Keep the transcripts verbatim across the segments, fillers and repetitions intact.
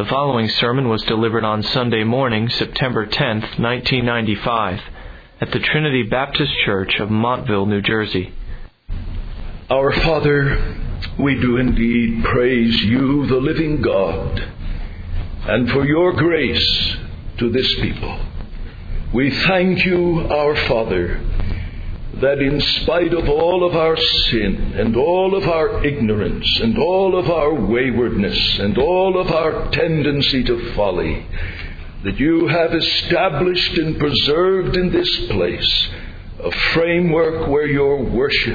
The following sermon was delivered on Sunday morning, September tenth, nineteen ninety-five, at the Trinity Baptist Church of Montville, New Jersey. Our Father, we do indeed praise you, the living God, and for your grace to this people. We thank you, our Father, that in spite of all of our sin and all of our ignorance and all of our waywardness and all of our tendency to folly, that you have established and preserved in this place a framework where your worship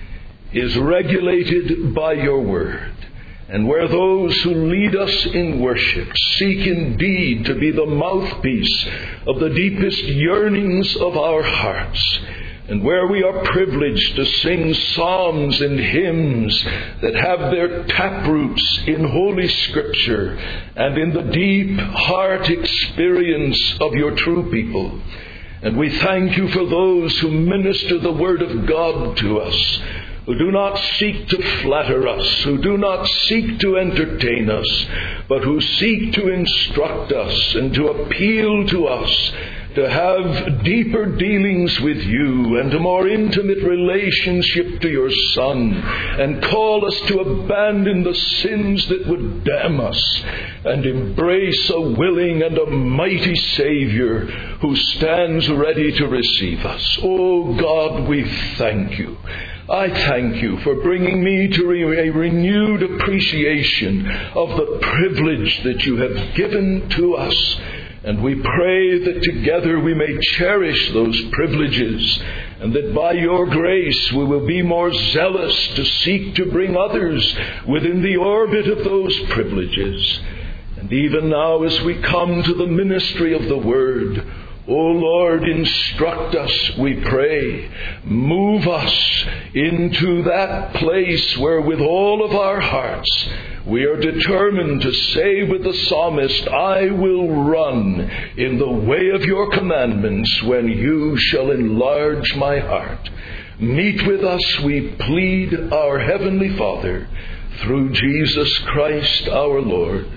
is regulated by your word, and where those who lead us in worship seek indeed to be the mouthpiece of the deepest yearnings of our hearts, and where we are privileged to sing psalms and hymns that have their taproots in Holy Scripture and in the deep heart experience of your true people. And we thank you for those who minister the Word of God to us, who do not seek to flatter us, who do not seek to entertain us, but who seek to instruct us and to appeal to us to have deeper dealings with you and a more intimate relationship to your Son, and call us to abandon the sins that would damn us and embrace a willing and a mighty Savior who stands ready to receive us. Oh God, we thank you. I thank you for bringing me to a renewed appreciation of the privilege that you have given to us. And we pray that together we may cherish those privileges, and that by your grace we will be more zealous to seek to bring others within the orbit of those privileges. And even now, as we come to the ministry of the Word, O Lord, instruct us, we pray. Move us into that place where with all of our hearts we are determined to say with the psalmist, I will run in the way of your commandments when you shall enlarge my heart. Meet with us, we plead, our Heavenly Father, through Jesus Christ our Lord.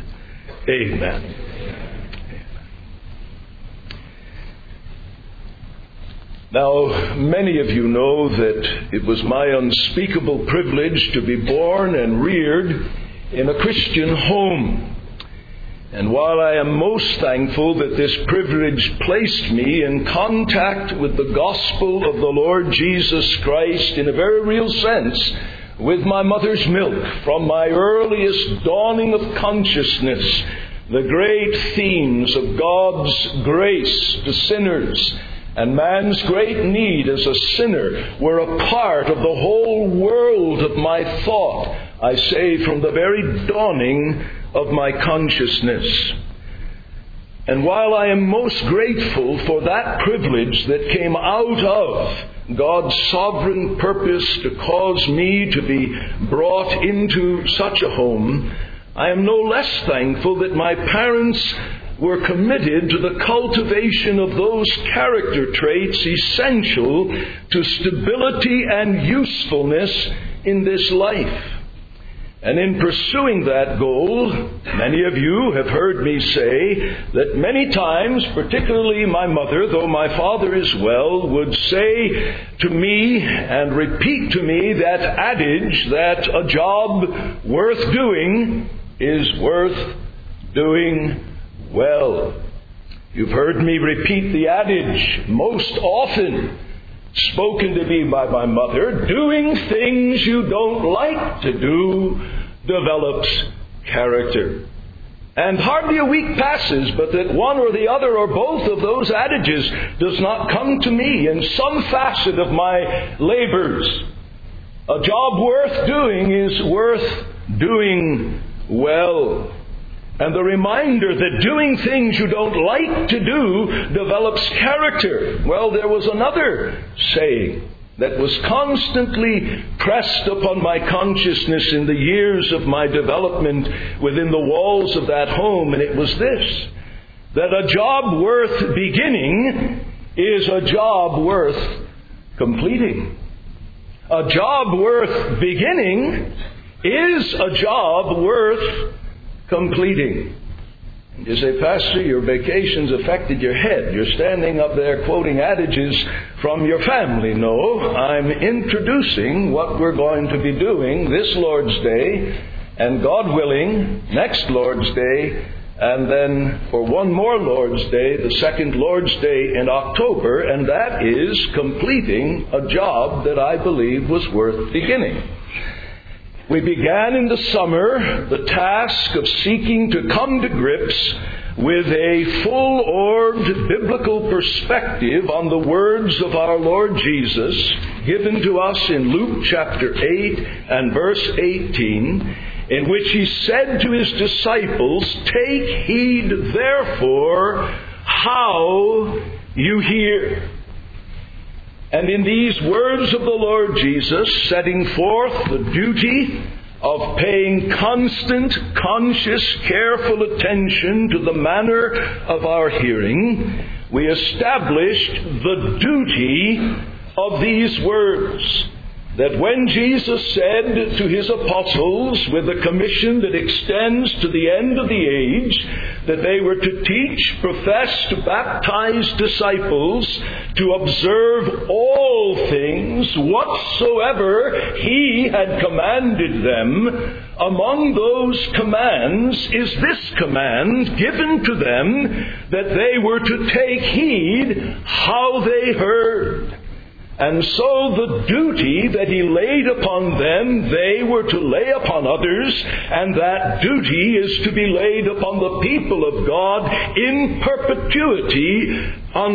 Amen. Now, many of you know that it was my unspeakable privilege to be born and reared in a Christian home. And while I am most thankful that this privilege placed me in contact with the gospel of the Lord Jesus Christ in a very real sense, with my mother's milk, from my earliest dawning of consciousness, the great themes of God's grace to sinners and man's great need as a sinner were a part of the whole world of my thought, I say from the very dawning of my consciousness. And while I am most grateful for that privilege that came out of God's sovereign purpose to cause me to be brought into such a home, I am no less thankful that my parents were committed to the cultivation of those character traits essential to stability and usefulness in this life. And in pursuing that goal, many of you have heard me say that many times, particularly my mother, though my father as well, would say to me and repeat to me that adage that a job worth doing is worth doing well. You've heard me repeat the adage most often, spoken to me by my mother: doing things you don't like to do develops character. And hardly a week passes but that one or the other or both of those adages does not come to me in some facet of my labors. A job worth doing is worth doing well. And the reminder that doing things you don't like to do develops character. Well, there was another saying that was constantly pressed upon my consciousness in the years of my development within the walls of that home, and it was this: that a job worth beginning is a job worth completing. A job worth beginning is a job worth completing. You say, Pastor, your vacations affected your head. You're standing up there quoting adages from your family. No, I'm introducing what we're going to be doing this Lord's Day, and God willing, next Lord's Day, and then for one more Lord's Day, the second Lord's Day in October, and that is completing a job that I believe was worth beginning. We began in the summer the task of seeking to come to grips with a full-orbed biblical perspective on the words of our Lord Jesus given to us in Luke chapter eight and verse eighteen, in which He said to His disciples, "Take heed therefore how you hear." And in these words of the Lord Jesus, setting forth the duty of paying constant, conscious, careful attention to the manner of our hearing, we established the duty of these words. That when Jesus said to His apostles, with a commission that extends to the end of the age, that they were to teach, profess, to baptize disciples, to observe all things whatsoever He had commanded them, among those commands is this command given to them, that they were to take heed how they heard. And so the duty that He laid upon them, they were to lay upon others, and that duty is to be laid upon the people of God in perpetuity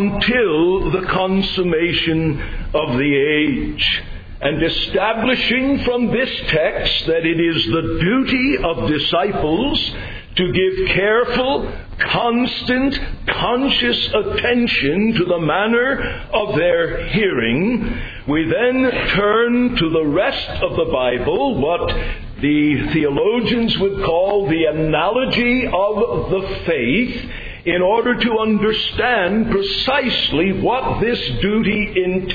until the consummation of the age. And establishing from this text that it is the duty of disciples to give careful, constant, conscious attention to the manner of their hearing, we then turn to the rest of the Bible, what the theologians would call the analogy of the faith, in order to understand precisely what this duty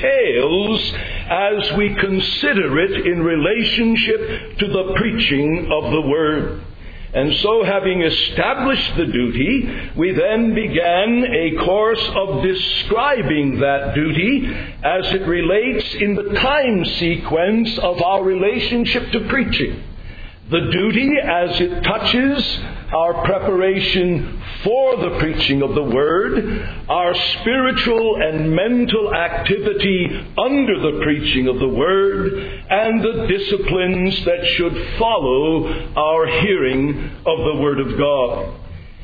entails as we consider it in relationship to the preaching of the Word. And so, having established the duty, we then began a course of describing that duty as it relates in the time sequence of our relationship to preaching. The duty as it touches our preparation for the preaching of the Word, our spiritual and mental activity under the preaching of the Word, and the disciplines that should follow our hearing of the Word of God.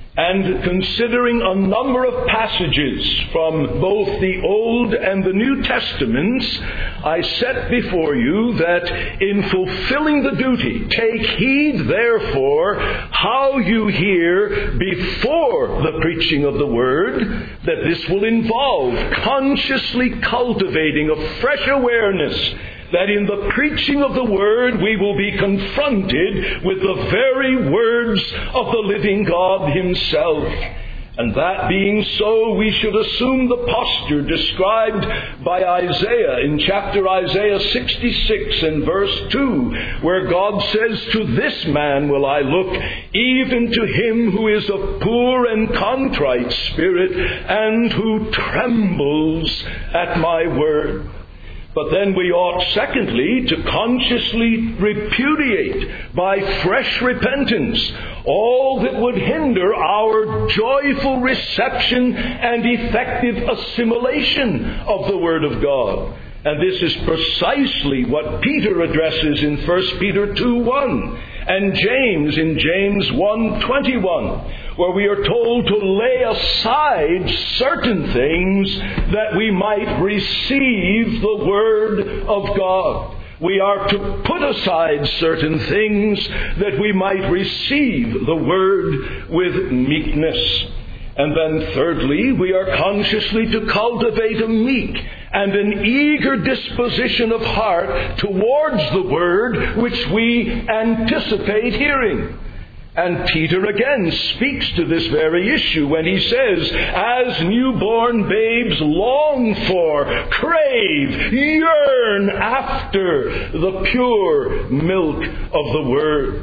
And considering a number of passages from both the Old and the New Testaments, I set before you that in fulfilling the duty, take heed therefore how you hear before the preaching of the Word, that this will involve consciously cultivating a fresh awareness that in the preaching of the Word we will be confronted with the very words of the living God Himself. And that being so, we should assume the posture described by Isaiah in chapter Isaiah sixty-six and verse two, where God says, "To this man will I look, even to him who is of poor and contrite spirit, and who trembles at my word." But then we ought, secondly, to consciously repudiate by fresh repentance all that would hinder our joyful reception and effective assimilation of the Word of God. And this is precisely what Peter addresses in First Peter two one, and James in James one twenty-one, where we are told to lay aside certain things that we might receive the Word of God. We are to put aside certain things that we might receive the Word with meekness. And then thirdly, we are consciously to cultivate a meek and an eager disposition of heart towards the Word which we anticipate hearing. And Peter again speaks to this very issue when he says, "As newborn babes long for, crave, yearn after the pure milk of the Word."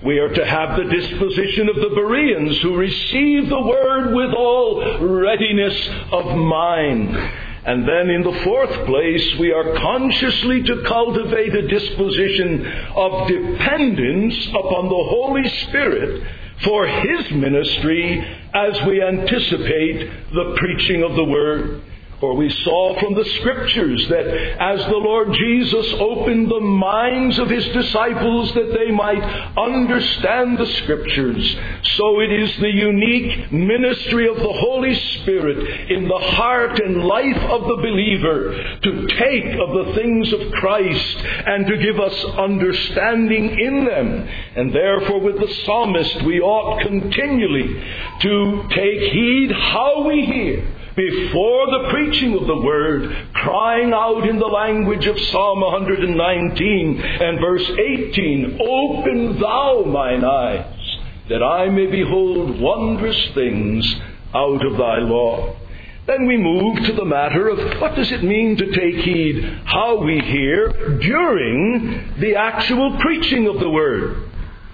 We are to have the disposition of the Bereans who receive the word with all readiness of mind. And then in the fourth place, we are consciously to cultivate a disposition of dependence upon the Holy Spirit for His ministry as we anticipate the preaching of the Word. For we saw from the Scriptures that as the Lord Jesus opened the minds of His disciples that they might understand the Scriptures, so it is the unique ministry of the Holy Spirit in the heart and life of the believer to take of the things of Christ and to give us understanding in them. And therefore with the psalmist we ought continually to take heed how we hear before the preaching of the Word, crying out in the language of Psalm one nineteen and verse eighteen, "Open thou mine eyes, that I may behold wondrous things out of thy law." Then we move to the matter of what does it mean to take heed how we hear during the actual preaching of the Word.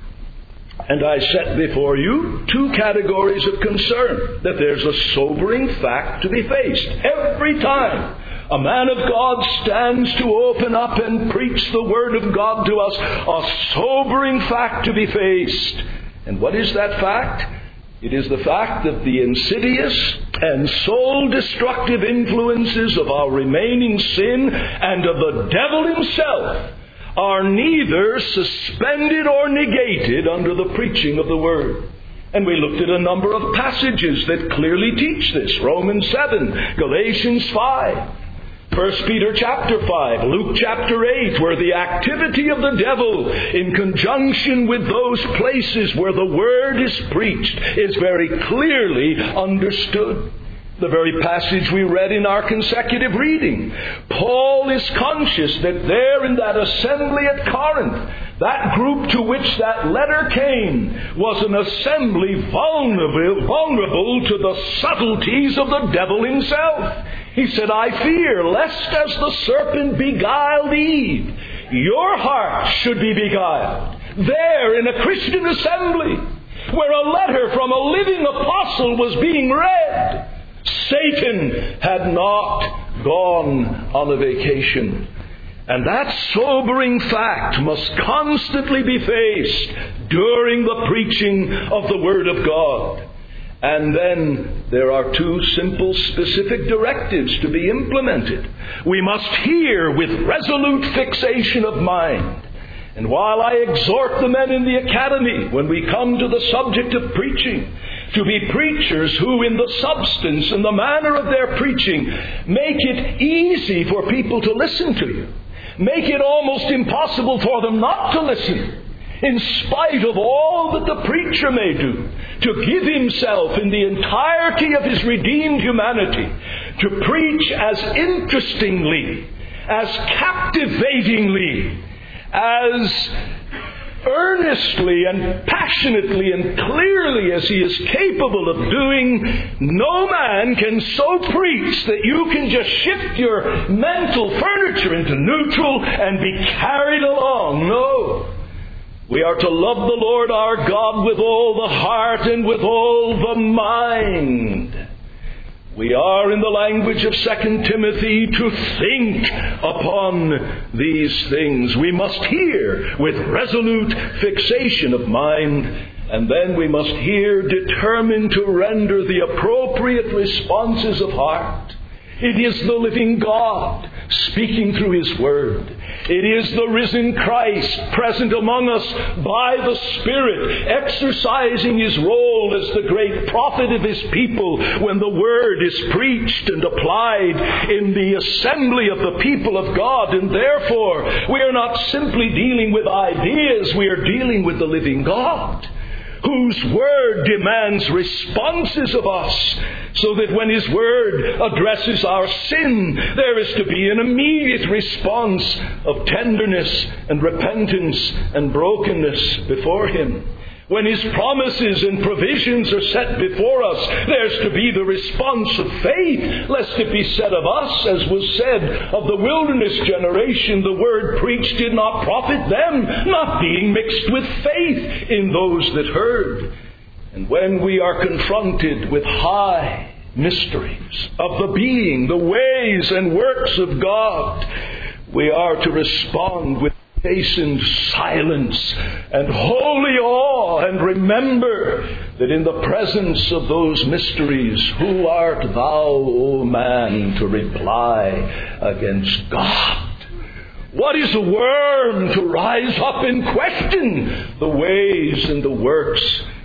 And I set before you two categories of concern, that there's a sobering fact to be faced. Every time a man of God stands to open up and preach the Word of God to us, a sobering fact to be faced. And what is that fact? It is the fact that the insidious and soul-destructive influences of our remaining sin and of the devil himself are neither suspended or negated under the preaching of the Word. And we looked at a number of passages that clearly teach this. Romans seven, Galatians five, First Peter chapter five, Luke chapter eight, where the activity of the devil in conjunction with those places where the Word is preached is very clearly understood. The very passage we read in our consecutive reading. Paul is conscious that there in that assembly at Corinth, that group to which that letter came was an assembly vulnerable, vulnerable to the subtleties of the devil himself. He said, "I fear, lest as the serpent beguiled Eve, your heart should be beguiled." There in a Christian assembly, where a letter from a living apostle was being read, Satan had not gone on a vacation. And that sobering fact must constantly be faced during the preaching of the Word of God. And then there are two simple, specific directives to be implemented. We must hear with resolute fixation of mind. And while I exhort the men in the academy, when we come to the subject of preaching, to be preachers who in the substance and the manner of their preaching make it easy for people to listen to you, make it almost impossible for them not to listen, in spite of all that the preacher may do, to give himself in the entirety of his redeemed humanity, to preach as interestingly, as captivatingly, as earnestly and passionately and clearly as he is capable of doing. No man can so preach that you can just shift your mental furniture into neutral and be carried along. No. We are to love the Lord our God with all the heart and with all the mind. We are, in the language of Second Timothy, to think upon these things. We must hear with resolute fixation of mind, and then we must hear determined to render the appropriate responses of heart. It is the living God speaking through His Word. It is the risen Christ present among us by the Spirit, exercising His role as the great prophet of His people when the Word is preached and applied in the assembly of the people of God. And therefore, we are not simply dealing with ideas, we are dealing with the living God, whose Word demands responses of us, so that when His Word addresses our sin, there is to be an immediate response of tenderness and repentance and brokenness before Him. When His promises and provisions are set before us, there's to be the response of faith, lest it be said of us, as was said of the wilderness generation, the word preached did not profit them, not being mixed with faith in those that heard. And when we are confronted with high mysteries of the being, the ways and works of God, we are to respond with chastened silence and holy awe, and remember that in the presence of those mysteries, who art thou, O man, to reply against God? What is a worm to rise up and question the ways and the works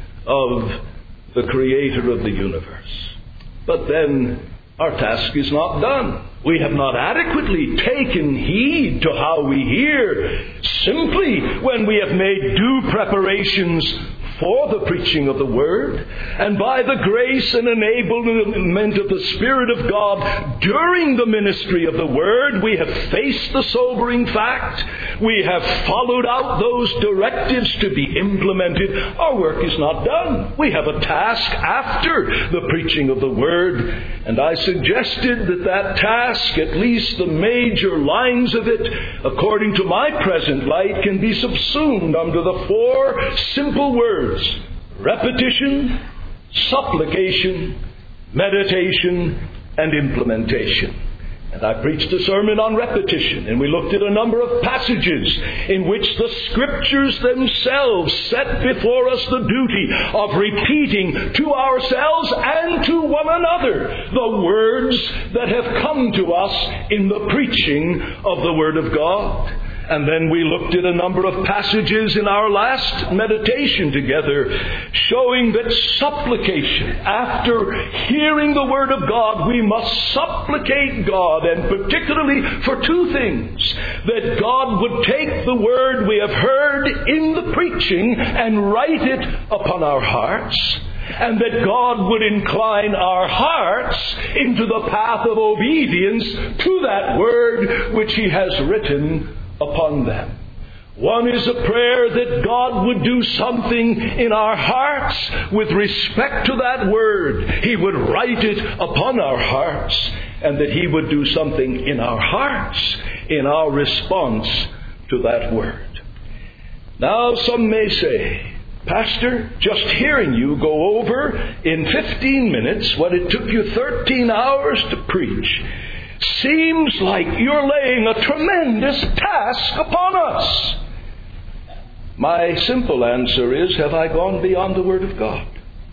of the Creator of the universe? But then our task is not done. We have not adequately taken heed to how we hear. Simply when we have made due preparations for the preaching of the Word, and by the grace and enablement of the Spirit of God during the ministry of the Word, we have faced the sobering fact. We have followed out those directives to be implemented. Our work is not done. We have a task after the preaching of the Word, and I suggested that that task, at least the major lines of it, according to my present light, can be subsumed under the four simple words: repetition, supplication, meditation, and implementation. And I preached a sermon on repetition, and we looked at a number of passages in which the Scriptures themselves set before us the duty of repeating to ourselves and to one another the words that have come to us in the preaching of the Word of God. And then we looked at a number of passages in our last meditation together, showing that supplication, after hearing the Word of God, we must supplicate God, and particularly for two things: that God would take the Word we have heard in the preaching and write it upon our hearts, and that God would incline our hearts into the path of obedience to that Word which He has written upon them. One is a prayer that God would do something in our hearts with respect to that Word. He would write it upon our hearts, and that He would do something in our hearts in our response to that Word. Now some may say, Pastor, just hearing you go over in fifteen minutes what it took you thirteen hours to preach seems like you're laying a tremendous task upon us. My simple answer is, have I gone beyond the Word of God?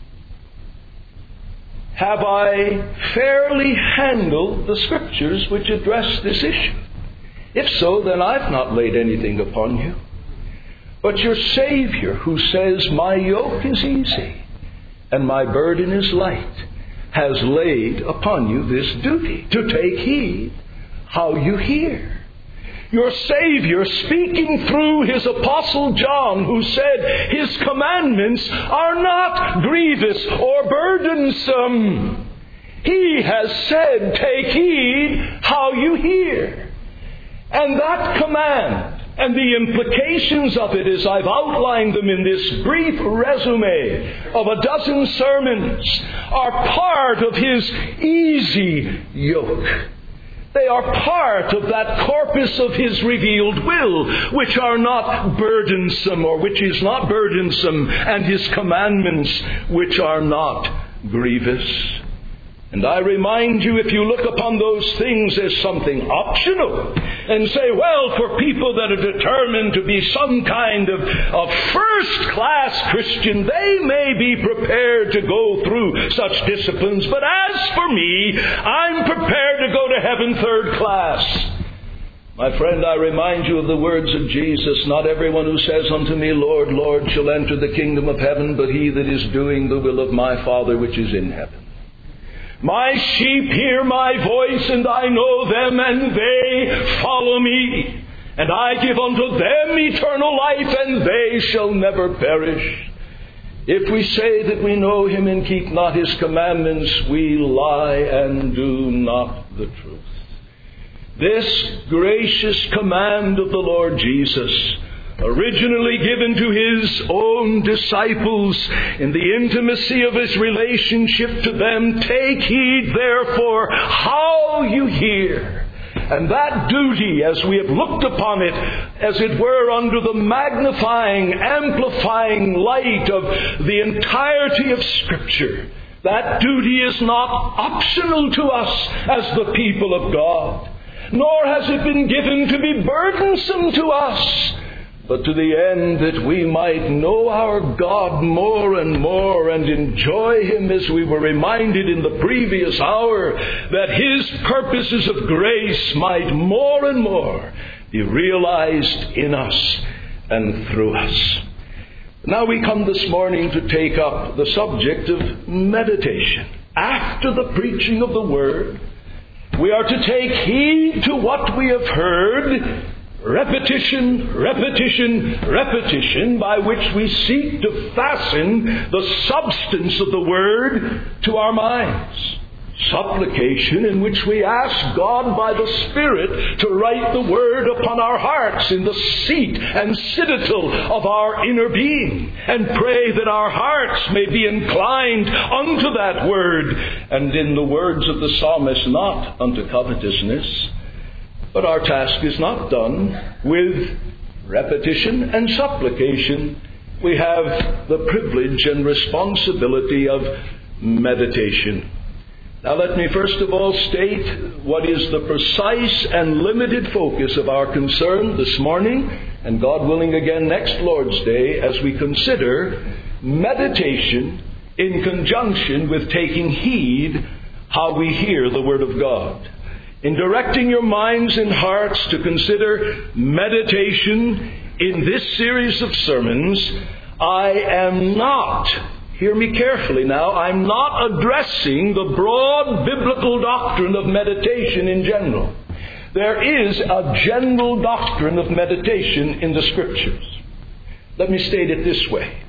Have I fairly handled the Scriptures which address this issue? If so, then I've not laid anything upon you. But your Savior, who says, my yoke is easy and my burden is light, has laid upon you this duty to take heed how you hear. Your Savior, speaking through His Apostle John, who said His commandments are not grievous or burdensome, He has said, take heed how you hear. And that command and the implications of it, as I've outlined them in this brief resume of a dozen sermons, are part of His easy yoke. They are part of that corpus of His revealed will, which are not burdensome, or which is not burdensome, and His commandments, which are not grievous. And I remind you, if you look upon those things as something optional and say, well, for people that are determined to be some kind of, of first-class Christian, they may be prepared to go through such disciplines. But as for me, I'm prepared to go to heaven third class. My friend, I remind you of the words of Jesus, not everyone who says unto me, Lord, Lord, shall enter the kingdom of heaven, but he that is doing the will of my Father which is in heaven. My sheep hear my voice, and I know them, and they follow me. And I give unto them eternal life, and they shall never perish. If we say that we know Him and keep not His commandments, we lie and do not the truth. This gracious command of the Lord Jesus originally given to His own disciples in the intimacy of His relationship to them. Take heed, therefore, how you hear. And that duty, as we have looked upon it, as it were under the magnifying, amplifying light of the entirety of Scripture, that duty is not optional to us as the people of God, nor has it been given to be burdensome to us, but to the end that we might know our God more and more and enjoy Him, as we were reminded in the previous hour, that His purposes of grace might more and more be realized in us and through us. Now we come this morning to take up the subject of meditation. After the preaching of the Word, we are to take heed to what we have heard. Repetition, repetition, repetition, by which we seek to fasten the substance of the Word to our minds. Supplication, in which we ask God by the Spirit to write the Word upon our hearts in the seat and citadel of our inner being, and pray that our hearts may be inclined unto that Word, and in the words of the psalmist, not unto covetousness. But our task is not done with repetition and supplication. We have the privilege and responsibility of meditation. Now let me first of all state what is the precise and limited focus of our concern this morning, and God willing again next Lord's Day, as we consider meditation in conjunction with taking heed how we hear the Word of God. In directing your minds and hearts to consider meditation in this series of sermons, I am not, hear me carefully now, I'm not addressing the broad biblical doctrine of meditation in general. There is a general doctrine of meditation in the Scriptures. Let me state it this way.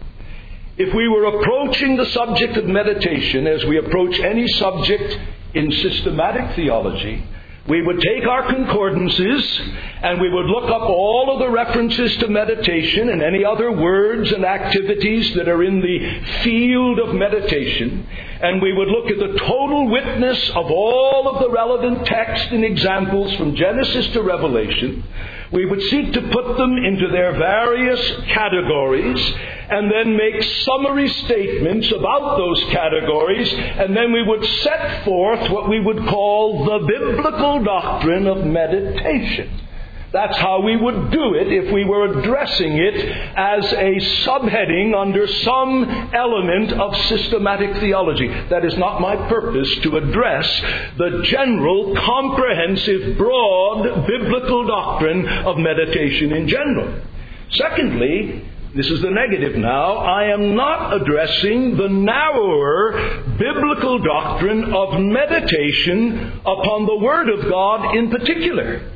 If we were approaching the subject of meditation as we approach any subject in systematic theology, we would take our concordances and we would look up all of the references to meditation and any other words and activities that are in the field of meditation, and we would look at the total witness of all of the relevant texts and examples from Genesis to Revelation. We would seek to put them into their various categories and then make summary statements about those categories, and then we would set forth what we would call the biblical doctrine of meditation. That's how we would do it if we were addressing it as a subheading under some element of systematic theology. That is not my purpose, to address the general, comprehensive, broad biblical doctrine of meditation in general. Secondly, this is the negative now, I am not addressing the narrower biblical doctrine of meditation upon the Word of God in particular.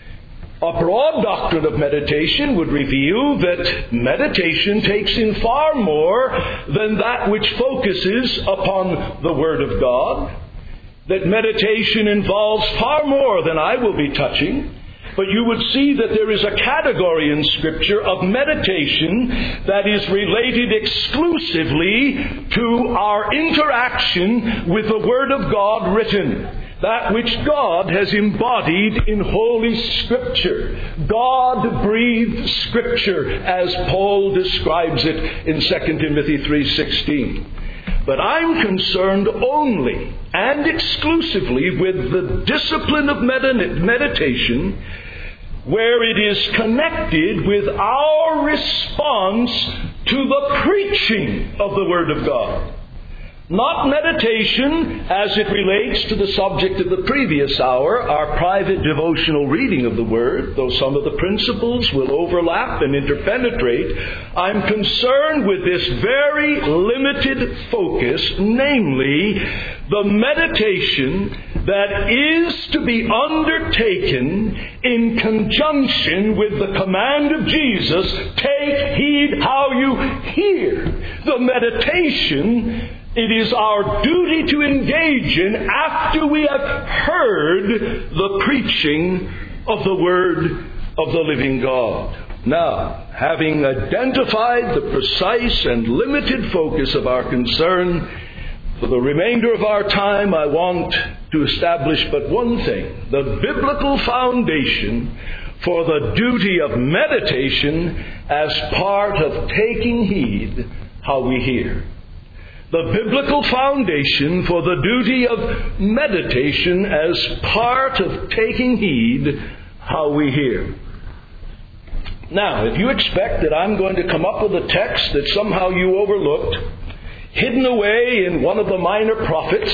A broad doctrine of meditation would reveal that meditation takes in far more than that which focuses upon the Word of God, that meditation involves far more than I will be touching. But you would see that there is a category in Scripture of meditation that is related exclusively to our interaction with the Word of God written. That which God has embodied in Holy Scripture. God-breathed Scripture, as Paul describes it in Second Timothy three sixteen. But I'm concerned only and exclusively with the discipline of med- meditation where it is connected with our response to the preaching of the Word of God. Not meditation as it relates to the subject of the previous hour, our private devotional reading of the Word, though some of the principles will overlap and interpenetrate. I'm concerned with this very limited focus, namely the meditation that is to be undertaken in conjunction with the command of Jesus, take heed how you hear. The meditation it is our duty to engage in after we have heard the preaching of the Word of the living God. Now, having identified the precise and limited focus of our concern, for the remainder of our time I want to establish but one thing: the biblical foundation for the duty of meditation as part of taking heed how we hear. The biblical foundation for the duty of meditation as part of taking heed how we hear. Now, if you expect that I'm going to come up with a text that somehow you overlooked, hidden away in one of the minor prophets,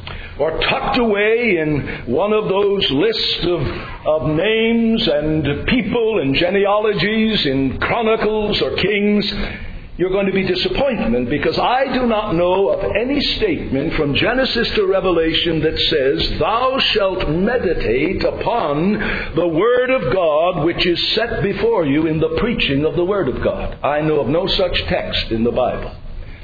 or tucked away in one of those lists of, of names and people and genealogies in Chronicles or Kings, you're going to be disappointed, because I do not know of any statement from Genesis to Revelation that says, "Thou shalt meditate upon the Word of God which is set before you in the preaching of the Word of God." I know of no such text in the Bible.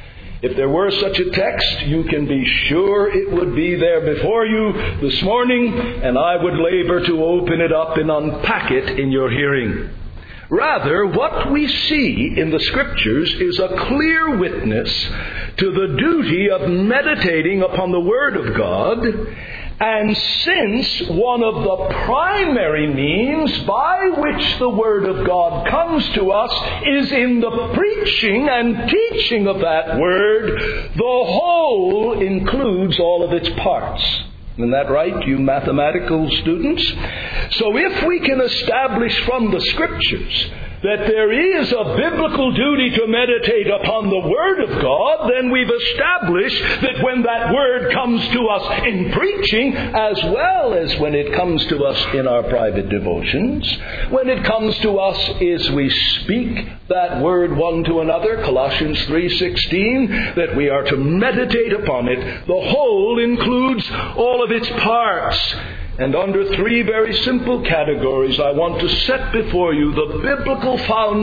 If there were such a text, you can be sure it would be there before you this morning, and I would labor to open it up and unpack it in your hearing. Rather, what we see in the Scriptures is a clear witness to the duty of meditating upon the Word of God. And since one of the primary means by which the Word of God comes to us is in the preaching and teaching of that Word, the whole includes all of its parts. Isn't that right, you mathematical students? So if we can establish from the Scriptures that there is a biblical duty to meditate upon the Word of God, then we've established that when that Word comes to us in preaching, as well as when it comes to us in our private devotions, when it comes to us as we speak that Word one to another, Colossians three sixteen, that we are to meditate upon it, the whole includes all of its parts. And under three very simple categories, I want to set before you the biblical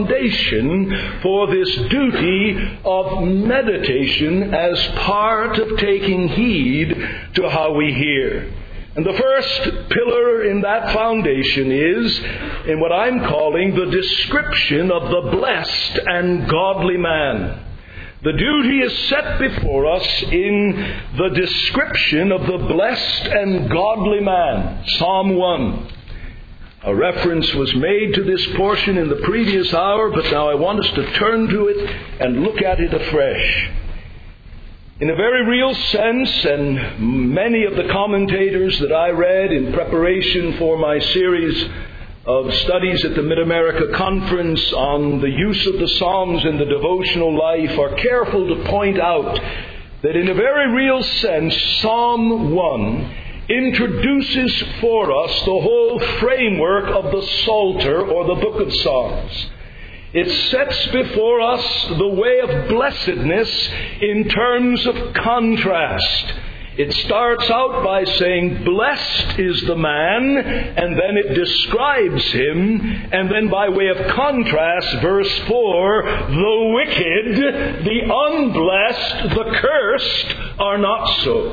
foundation for this duty of meditation as part of taking heed to how we hear. And the first pillar in that foundation is in what I'm calling the description of the blessed and godly man. The duty is set before us in the description of the blessed and godly man. Psalm one. A reference was made to this portion in the previous hour, but now I want us to turn to it and look at it afresh. In a very real sense, and many of the commentators that I read in preparation for my series of studies at the Mid-America Conference on the use of the Psalms in the devotional life are careful to point out that in a very real sense, Psalm one introduces for us the whole framework of the Psalter or the Book of Psalms. It sets before us the way of blessedness in terms of contrast. It starts out by saying, "Blessed is the man," and then it describes him, and then by way of contrast, verse four, "The wicked, the unblessed, the cursed are not so."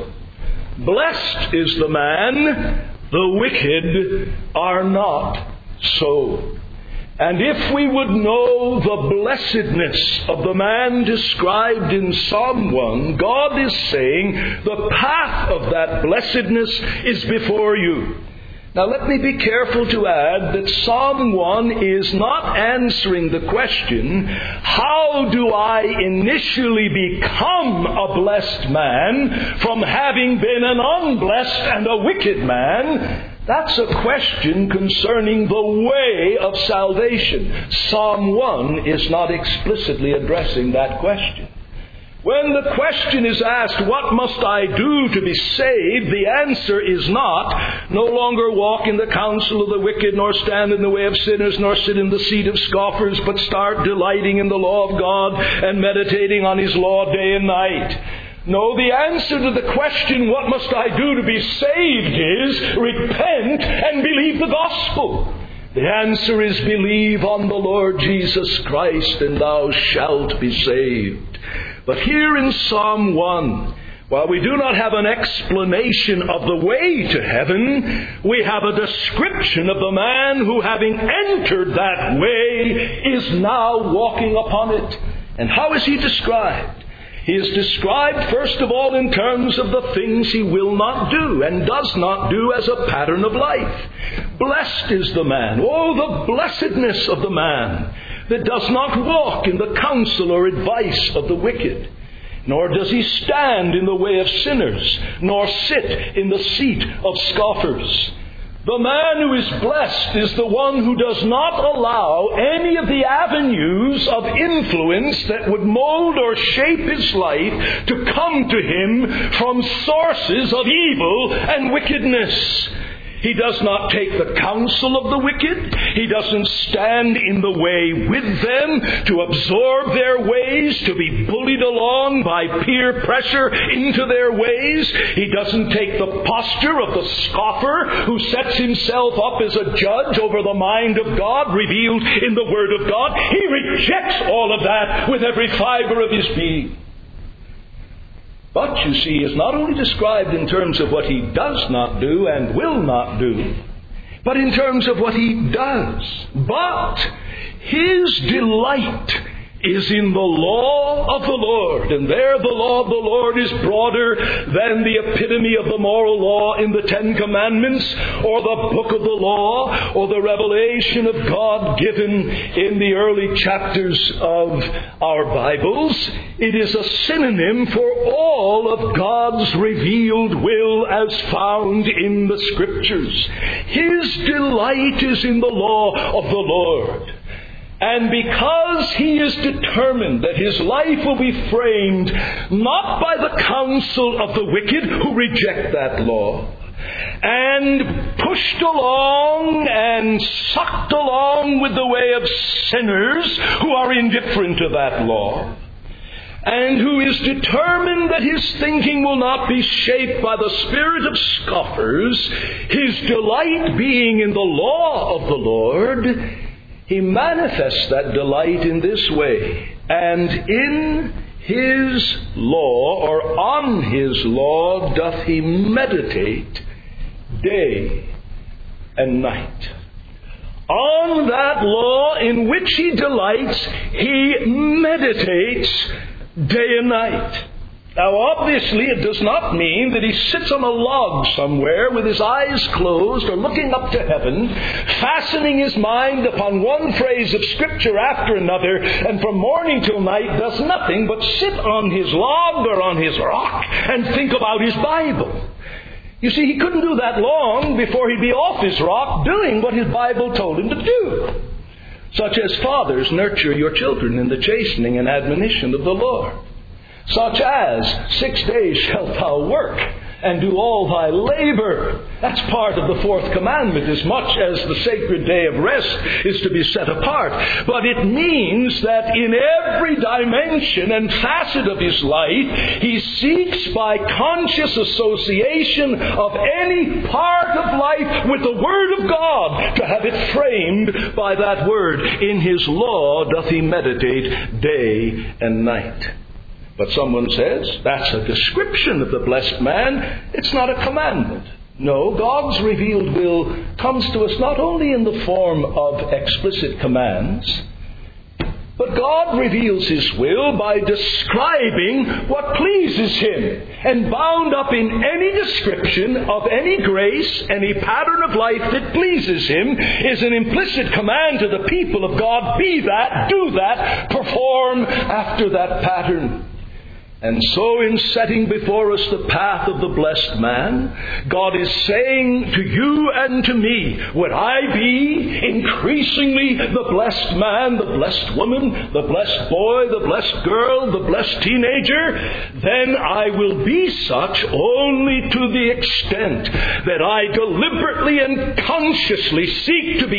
Blessed is the man, the wicked are not so. And if we would know the blessedness of the man described in Psalm one, God is saying the path of that blessedness is before you. Now let me be careful to add that Psalm one is not answering the question, how do I initially become a blessed man from having been an unblessed and a wicked man? That's a question concerning the way of salvation. Psalm one is not explicitly addressing that question. When the question is asked, what must I do to be saved? The answer is not, no longer walk in the counsel of the wicked, nor stand in the way of sinners, nor sit in the seat of scoffers, but start delighting in the law of God and meditating on His law day and night. No, the answer to the question, what must I do to be saved, is repent and believe the gospel. The answer is believe on the Lord Jesus Christ and thou shalt be saved. But here in Psalm one, While we do not have an explanation of the way to heaven, we have a description of the man who, having entered that way, is now walking upon it. And how is he described? He is described, first of all, in terms of the things he will not do and does not do as a pattern of life. Blessed is the man, oh, the blessedness of the man, that does not walk in the counsel or advice of the wicked, nor does he stand in the way of sinners, nor sit in the seat of scoffers. The man who is blessed is the one who does not allow any of the avenues of influence that would mold or shape his life to come to him from sources of evil and wickedness. He does not take the counsel of the wicked. He doesn't stand in the way with them to absorb their ways, to be bullied along by peer pressure into their ways. He doesn't take the posture of the scoffer who sets himself up as a judge over the mind of God revealed in the Word of God. He rejects all of that with every fiber of his being. But, you see, is not only described in terms of what he does not do and will not do, but in terms of what he does. But his delight is in the law of the Lord. And there the law of the Lord is broader than the epitome of the moral law in the Ten Commandments, or the book of the law, or the revelation of God given in the early chapters of our Bibles. It is a synonym for all of God's revealed will as found in the Scriptures. His delight is in the law of the Lord. And because he is determined that his life will be framed not by the counsel of the wicked who reject that law, and pushed along and sucked along with the way of sinners who are indifferent to that law, and who is determined that his thinking will not be shaped by the spirit of scoffers, his delight being in the law of the Lord, he manifests that delight in this way. And in his law, or on his law, doth he meditate day and night. On that law in which he delights, he meditates day and night. Now, obviously, it does not mean that he sits on a log somewhere with his eyes closed or looking up to heaven, fastening his mind upon one phrase of Scripture after another, and from morning till night does nothing but sit on his log or on his rock and think about his Bible. You see, he couldn't do that long before he'd be off his rock doing what his Bible told him to do. Such as, fathers, nurture your children in the chastening and admonition of the Lord. Such as, six days shalt thou work, and do all thy labor. That's part of the fourth commandment, as much as the sacred day of rest is to be set apart. But it means that in every dimension and facet of his life, he seeks by conscious association of any part of life with the Word of God to have it framed by that Word. In his law doth he meditate day and night. But someone says, that's a description of the blessed man. It's not a commandment. No, God's revealed will comes to us not only in the form of explicit commands, but God reveals His will by describing what pleases Him. And bound up in any description of any grace, any pattern of life that pleases Him, is an implicit command to the people of God, be that, do that, perform after that pattern. And so in setting before us the path of the blessed man, God is saying to you and to me, would I be increasingly the blessed man, the blessed woman, the blessed boy, the blessed girl, the blessed teenager? Then I will be such only to the extent that I deliberately and consciously seek to be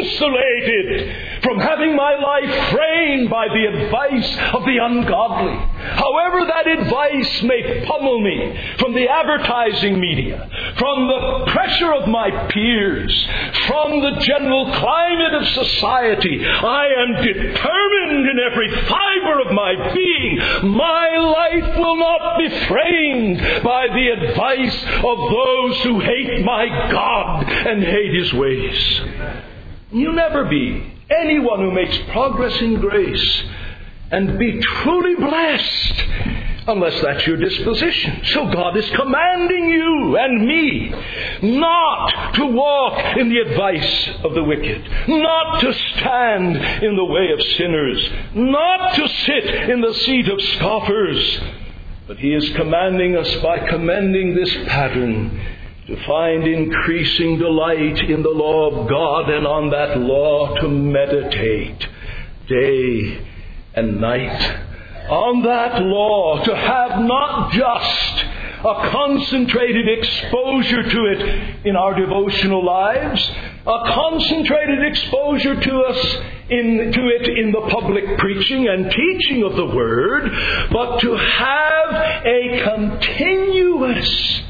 insulated from having my life framed by the advice of the ungodly. However that advice may pummel me from the advertising media, from the pressure of my peers, from the general climate of society, I am determined in every fiber of my being, my life will not be framed by the advice of those who hate my God and hate His ways. You'll never be anyone who makes progress in grace and be truly blessed unless that's your disposition. So God is commanding you and me not to walk in the advice of the wicked, not to stand in the way of sinners, not to sit in the seat of scoffers. But He is commanding us by commending this pattern to find increasing delight in the law of God, and on that law to meditate day and night. On that law to have not just a concentrated exposure to it in our devotional lives, a concentrated exposure to us in, to it in the public preaching and teaching of the Word, but to have a continuous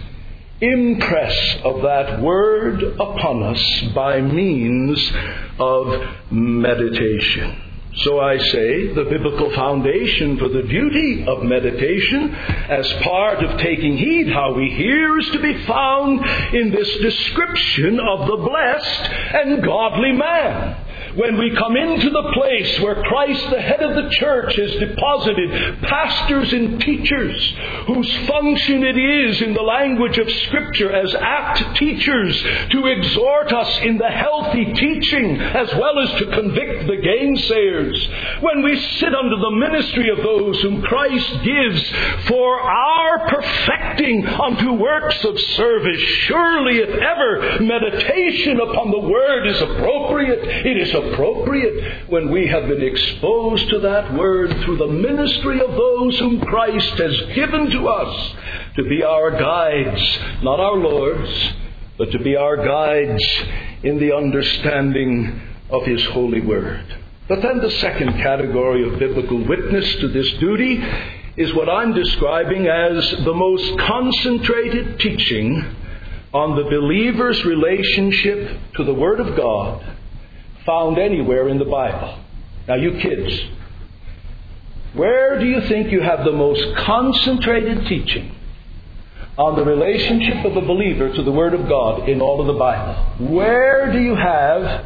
impress of that Word upon us by means of meditation. So I say the biblical foundation for the duty of meditation as part of taking heed how we hear is to be found in this description of the blessed and godly man. When we come into the place where Christ, the head of the church, has deposited pastors and teachers whose function it is in the language of Scripture as apt teachers to exhort us in the healthy teaching as well as to convict the gainsayers. When we sit under the ministry of those whom Christ gives for our perfecting unto works of service, surely if ever meditation upon the Word is appropriate, it is appropriate when we have been exposed to that Word through the ministry of those whom Christ has given to us to be our guides, not our lords, but to be our guides in the understanding of His holy Word. But then the second category of biblical witness to this duty is what I'm describing as the most concentrated teaching on the believer's relationship to the Word of God found anywhere in the Bible. Now, you kids, where do you think you have the most concentrated teaching on the relationship of a believer to the Word of God in all of the Bible? Where do you have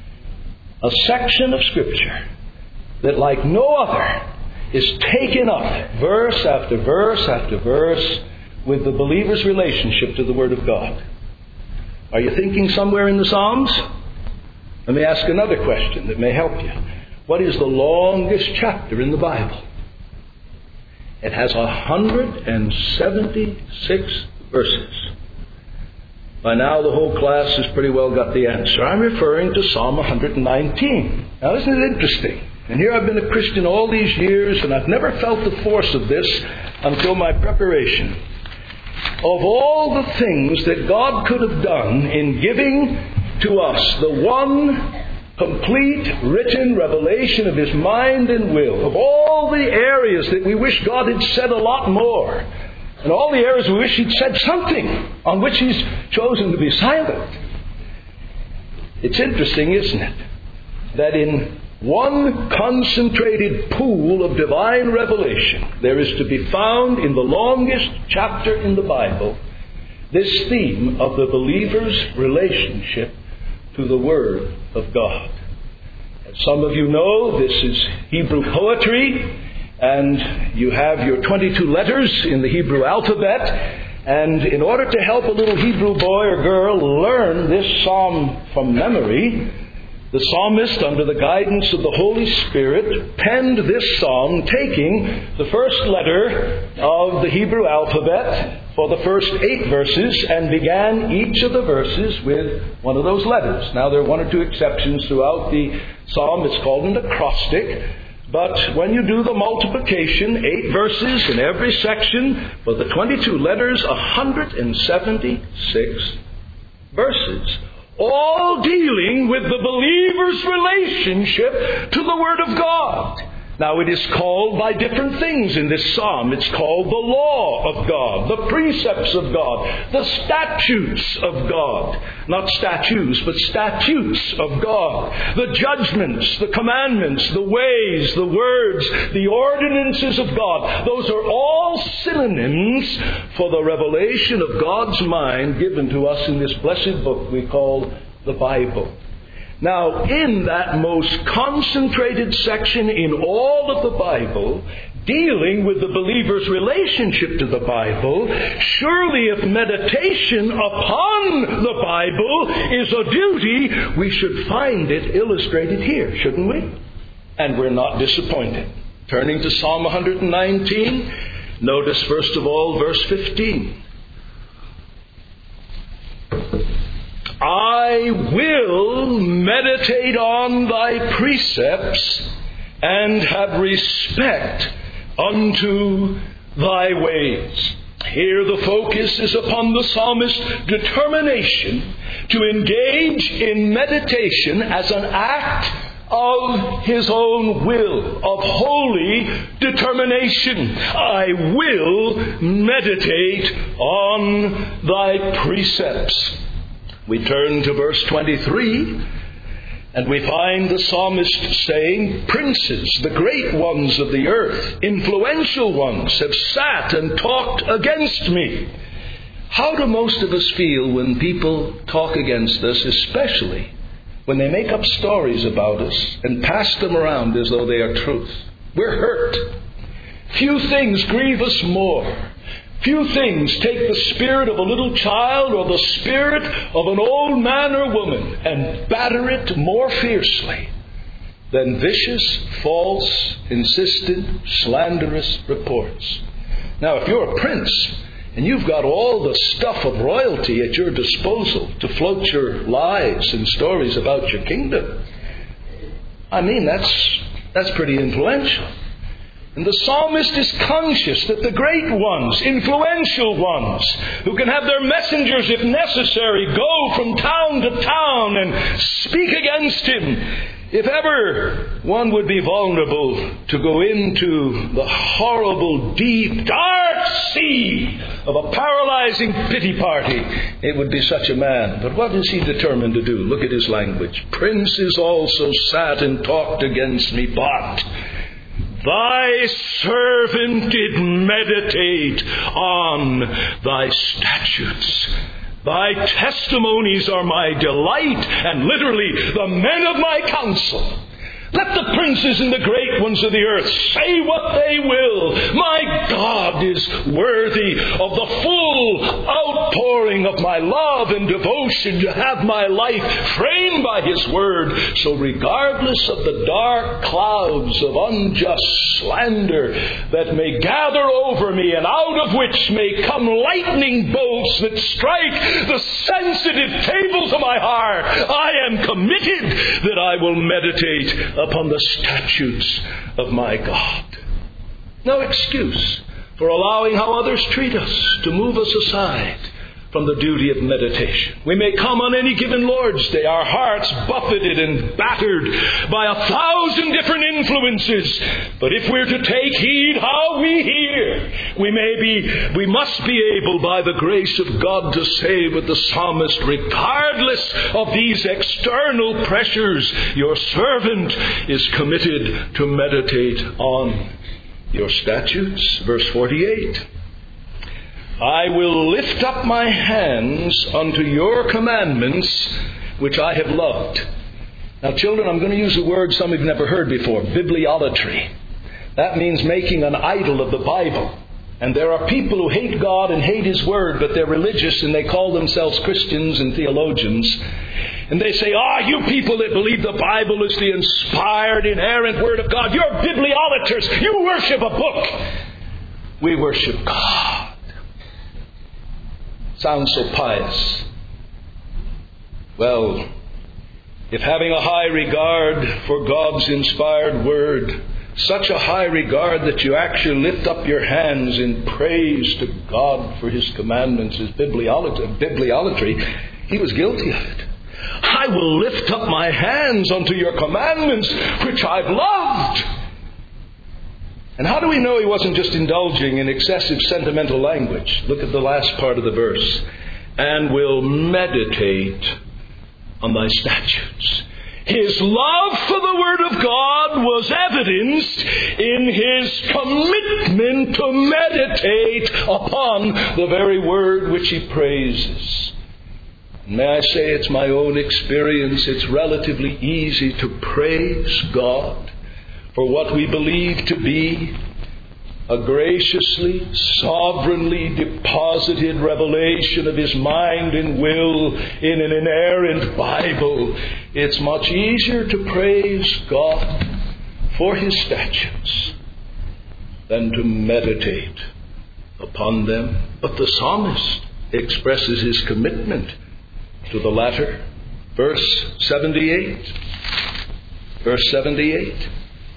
a section of Scripture that, like no other, is taken up verse after verse after verse with the believer's relationship to the Word of God? Are you thinking somewhere in the Psalms? Let me ask another question that may help you. What is the longest chapter in the Bible? It has one hundred seventy-six verses. By now the whole class has pretty well got the answer. I'm referring to Psalm one hundred nineteen. Now, isn't it interesting? And here I've been a Christian all these years, and I've never felt the force of this until my preparation. Of all the things that God could have done in giving to us the one complete written revelation of His mind and will, of all the areas that we wish God had said a lot more, and all the areas we wish He'd said something on which He's chosen to be silent. It's interesting, isn't it, that in one concentrated pool of divine revelation there is to be found in the longest chapter in the Bible this theme of the believer's relationship to the Word of God. As some of you know, this is Hebrew poetry, and you have your twenty-two letters in the Hebrew alphabet, and in order to help a little Hebrew boy or girl learn this psalm from memory, the psalmist, under the guidance of the Holy Spirit, penned this song taking the first letter of the Hebrew alphabet for the first eight verses and began each of the verses with one of those letters. Now, there are one or two exceptions throughout the psalm. It's called an acrostic. But when you do the multiplication, eight verses in every section for the twenty-two letters, one hundred seventy-six verses, all dealing with the believer's relationship to the Word of God. Now, it is called by different things in this psalm. It's called the law of God, the precepts of God, the statutes of God. Not statues, but statutes of God. The judgments, the commandments, the ways, the words, the ordinances of God. Those are all synonyms for the revelation of God's mind given to us in this blessed book we call the Bible. Now, in that most concentrated section in all of the Bible, dealing with the believer's relationship to the Bible, surely if meditation upon the Bible is a duty, we should find it illustrated here, shouldn't we? And we're not disappointed. Turning to Psalm one nineteen, notice first of all verse fifteen. I will meditate on thy precepts and have respect unto thy ways. Here the focus is upon the psalmist's determination to engage in meditation as an act of his own will, of holy determination. I will meditate on thy precepts. We turn to verse twenty-three, and we find the psalmist saying, princes, the great ones of the earth, influential ones, have sat and talked against me. How do most of us feel when people talk against us, especially when they make up stories about us and pass them around as though they are truth? We're hurt. Few things grieve us more. Few things take the spirit of a little child or the spirit of an old man or woman and batter it more fiercely than vicious, false, insistent, slanderous reports. Now, if you're a prince and you've got all the stuff of royalty at your disposal to float your lies and stories about your kingdom, I mean, that's that's pretty influential. And the psalmist is conscious that the great ones, influential ones, who can have their messengers, if necessary, go from town to town and speak against him, if ever one would be vulnerable to go into the horrible, deep, dark sea of a paralyzing pity party, it would be such a man. But what is he determined to do? Look at his language. Princes also sat and talked against me, but thy servant did meditate on thy statutes. Thy testimonies are my delight, and literally the men of my counsel. Let the princes and the great ones of the earth say what they will. My God is worthy of the full outpouring of my love and devotion to have my life framed by His Word. So regardless of the dark clouds of unjust slander that may gather over me and out of which may come lightning bolts that strike the sensitive tables of my heart, I am committed that I will meditate upon the statutes of my God. No excuse for allowing how others treat us to move us aside from the duty of meditation. We may come on any given Lord's Day, our hearts buffeted and battered by a thousand different influences. But if we're to take heed how we hear, we may be, we must be able by the grace of God to say with the psalmist, regardless of these external pressures, your servant is committed to meditate on your statutes. Verse forty-eight. I will lift up my hands unto your commandments, which I have loved. Now, children, I'm going to use a word some have never heard before, bibliolatry. That means making an idol of the Bible. And there are people who hate God and hate His Word, but they're religious and they call themselves Christians and theologians. And they say, ah, oh, you people that believe the Bible is the inspired, inerrant Word of God, you're bibliolaters. You worship a book. We worship God. Sounds so pious. Well, if having a high regard for God's inspired Word, such a high regard that you actually lift up your hands in praise to God for His commandments is bibliolatry, he was guilty of it. I will lift up my hands unto your commandments, which I've loved. And how do we know he wasn't just indulging in excessive sentimental language? Look at the last part of the verse. And will meditate on thy statutes. His love for the Word of God was evidenced in his commitment to meditate upon the very Word which he praises. May I say it's my own experience, it's relatively easy to praise God for what we believe to be a graciously, sovereignly deposited revelation of His mind and will in an inerrant Bible. It's much easier to praise God for His statutes than to meditate upon them. But the psalmist expresses his commitment to the latter. Verse seventy-eight. Verse seventy-eight.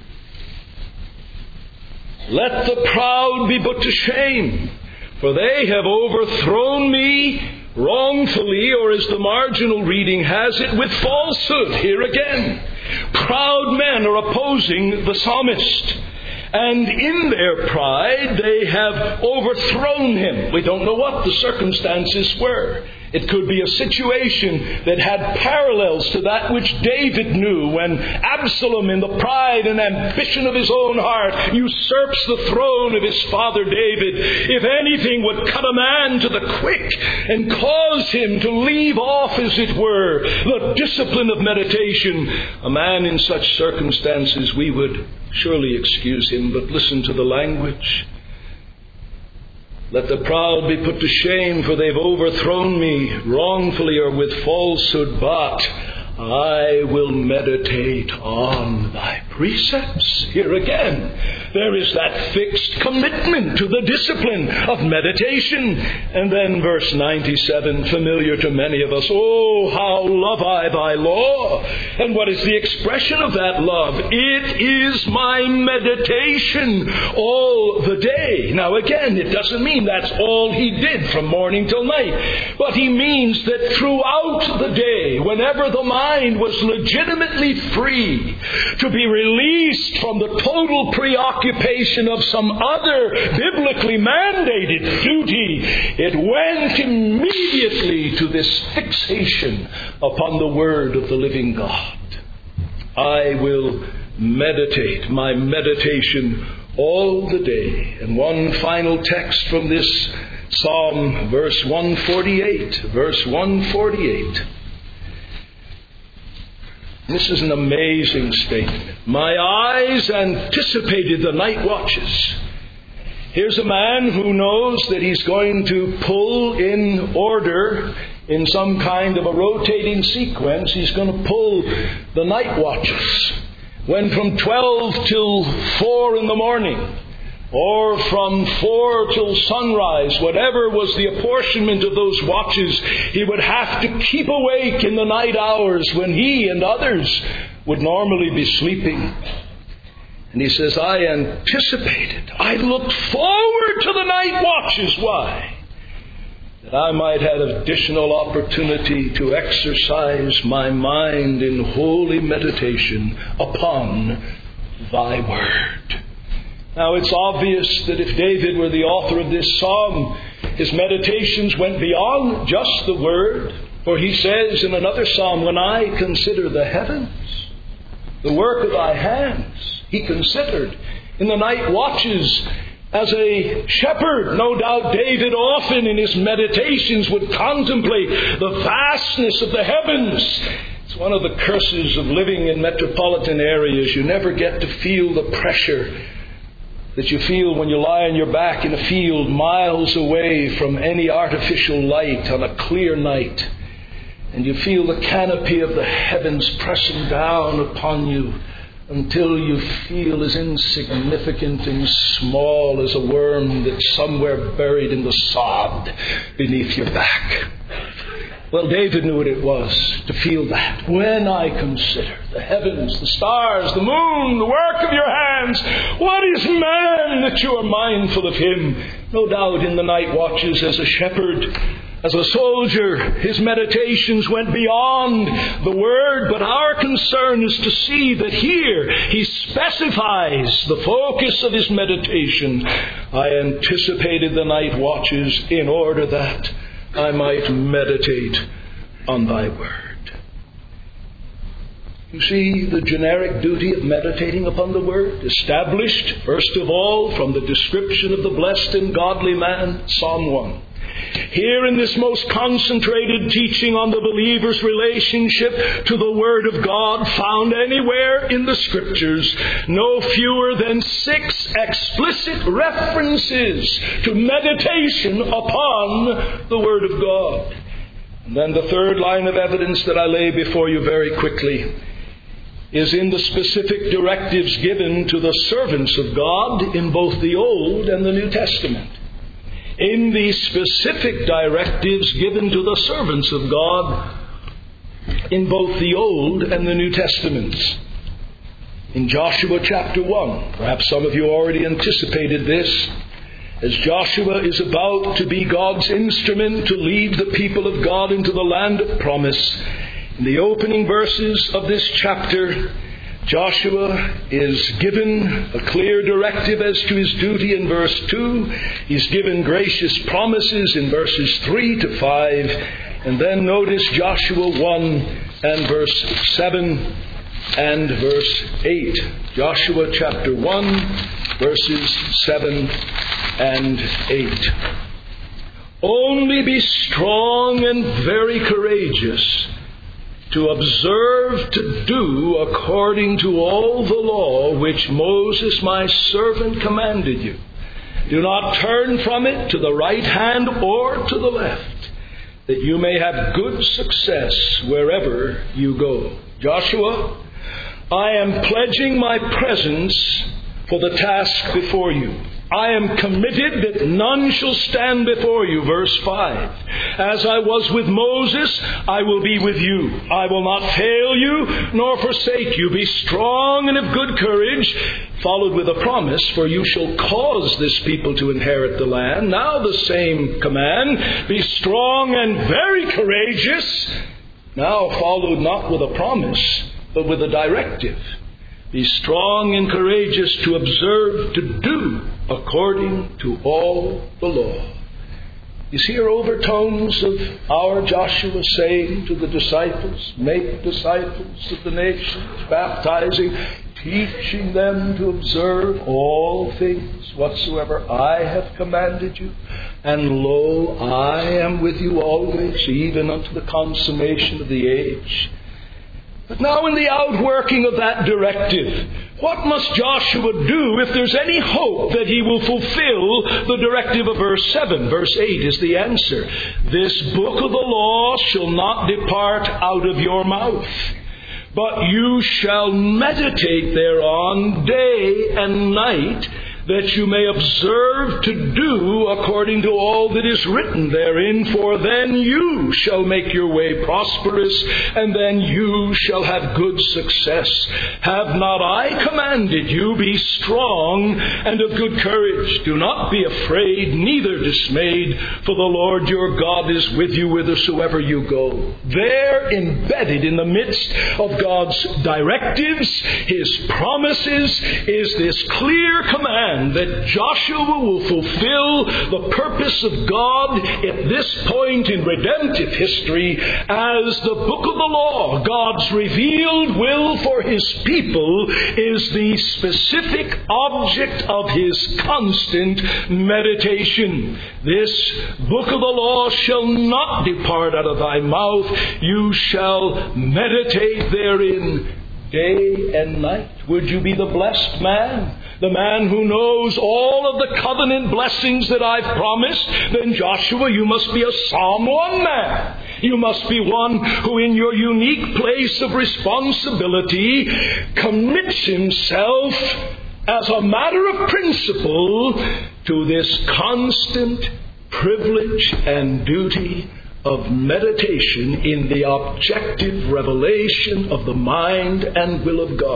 Let the proud be put to shame, for they have overthrown me wrongfully, or as the marginal reading has it, with falsehood. Here again, proud men are opposing the psalmist. And in their pride, they have overthrown him. We don't know what the circumstances were. It could be a situation that had parallels to that which David knew when Absalom, in the pride and ambition of his own heart, usurps the throne of his father David. If anything would cut a man to the quick and cause him to leave off, as it were, the discipline of meditation, a man in such circumstances, we would surely excuse him. But listen to the language. Let the proud be put to shame, for they've overthrown me wrongfully or with falsehood, but I will meditate on thy precepts. Here again, there is that fixed commitment to the discipline of meditation. And then verse ninety-seven, familiar to many of us. Oh, how love I thy law. And what is the expression of that love? It is my meditation all the day. Now again, it doesn't mean that's all he did from morning till night. But he means that throughout the day, whenever the mind was legitimately free to be released from the total preoccupation of some other biblically mandated duty, it went immediately to this fixation upon the Word of the living God. I will meditate, my meditation all the day. And one final text from this psalm, verse one forty-eight. Verse one forty-eight. This is an amazing statement. My eyes anticipated the night watches. Here's a man who knows that he's going to pull in order in some kind of a rotating sequence. He's going to pull the night watches. When from twelve till four in the morning, or from four till sunrise, whatever was the apportionment of those watches, he would have to keep awake in the night hours when he and others would normally be sleeping. And he says, I anticipated, I looked forward to the night watches. Why? That I might have additional opportunity to exercise my mind in holy meditation upon thy word. Now, it's obvious that if David were the author of this psalm, his meditations went beyond just the Word. For he says in another psalm, when I consider the heavens, the work of thy hands, he considered in the night watches as a shepherd. No doubt David often in his meditations would contemplate the vastness of the heavens. It's one of the curses of living in metropolitan areas. You never get to feel the pressure that you feel when you lie on your back in a field miles away from any artificial light on a clear night. And you feel the canopy of the heavens pressing down upon you until you feel as insignificant and small as a worm that's somewhere buried in the sod beneath your back. Well, David knew what it was to feel that. When I consider the heavens, the stars, the moon, the work of your hands, what is man that you are mindful of him? No doubt in the night watches as a shepherd, As a soldier, his meditations went beyond the Word, but our concern is to see that here he specifies the focus of his meditation. I anticipated the night watches in order that I might meditate on thy Word. You see the generic duty of meditating upon the Word, established, first of all, from the description of the blessed and godly man, Psalm one. Here in this most concentrated teaching on the believer's relationship to the Word of God found anywhere in the Scriptures, no fewer than six explicit references to meditation upon the Word of God. And then the third line of evidence that I lay before you very quickly is in the specific directives given to the servants of God in both the Old and the New Testament. In the specific directives given to the servants of God in both the Old and the New Testaments. In Joshua chapter one, perhaps some of you already anticipated this, as Joshua is about to be God's instrument to lead the people of God into the land of promise. In the opening verses of this chapter, Joshua is given a clear directive as to his duty in verse two. He's given gracious promises in verses three to five. And then notice Joshua one and verse seven and verse eight. Joshua chapter one, verses seven and eight. Only be strong and very courageous, to observe to do according to all the law which Moses my servant commanded you. Do not turn from it to the right hand or to the left, that you may have good success wherever you go. Joshua, I am pledging my presence for the task before you. I am committed that none shall stand before you. Verse five. As I was with Moses, I will be with you. I will not fail you nor forsake you. Be strong and of good courage. Followed with a promise, for you shall cause this people to inherit the land. Now the same command. Be strong and very courageous. Now followed not with a promise, but with a directive. Be strong and courageous to observe to do according to all the law. You hear overtones of our Joshua saying to the disciples, make disciples of the nations, baptizing, teaching them to observe all things whatsoever I have commanded you. And lo, I am with you always, even unto the consummation of the age. But now in the outworking of that directive, what must Joshua do if there's any hope that he will fulfill the directive of verse seven? Verse eight is the answer. This book of the law shall not depart out of your mouth, but you shall meditate thereon day and night, that you may observe to do according to all that is written therein. For then you shall make your way prosperous, and then you shall have good success. Have not I commanded you? Be strong and of good courage. Do not be afraid, neither dismayed, for the Lord your God is with you whithersoever you go. There, embedded in the midst of God's directives, His promises, is this clear command that Joshua will fulfill the purpose of God at this point in redemptive history as the book of the law, God's revealed will for His people, is the specific object of His constant meditation. This book of the law shall not depart out of thy mouth. You shall meditate therein day and night. Would you be the blessed man? The man who knows all of the covenant blessings that I've promised? Then Joshua, you must be a Psalm one man. You must be one who in your unique place of responsibility commits himself as a matter of principle to this constant privilege and duty of meditation in the objective revelation of the mind and will of God.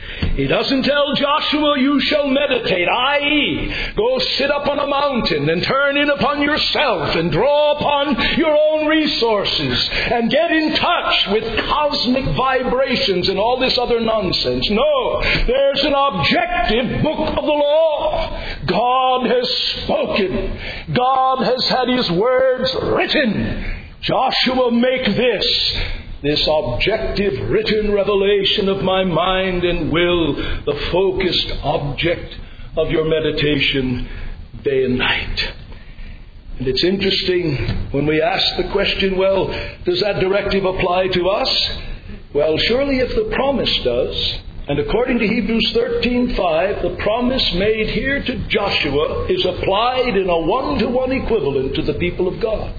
He doesn't tell Joshua, you shall meditate, that is, go sit up on a mountain and turn in upon yourself and draw upon your own resources and get in touch with cosmic vibrations and all this other nonsense. No, there's an objective book of the law. God has spoken. God has had His words written. Joshua, make this, this objective written revelation of my mind and will, the focused object of your meditation day and night. And it's interesting when we ask the question, well, does that directive apply to us? Well, surely if the promise does, and according to Hebrews thirteen five, the promise made here to Joshua is applied in a one-to-one equivalent to the people of God.